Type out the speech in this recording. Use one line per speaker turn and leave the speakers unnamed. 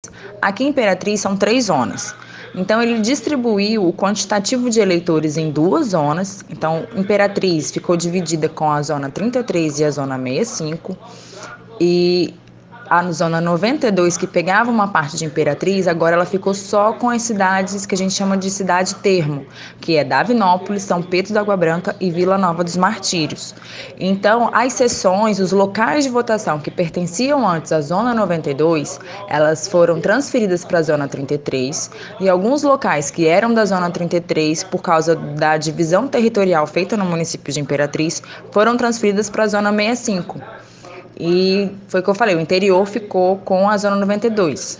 Aqui em Imperatriz são 3 zonas. Então, ele distribuiu o quantitativo de eleitores em 2 zonas. Então, Imperatriz ficou dividida com a zona 33 e a zona 65. E a zona 92, que pegava uma parte de Imperatriz, agora ela ficou só com as cidades que a gente chama de cidade termo, que é Davinópolis, São Pedro da Água Branca e Vila Nova dos Martírios. Então, as seções, os locais de votação que pertenciam antes à zona 92, elas foram transferidas para a zona 33, e alguns locais que eram da zona 33, por causa da divisão territorial feita no município de Imperatriz, foram transferidas para a zona 65. E foi o que eu falei, o interior ficou com a zona 92.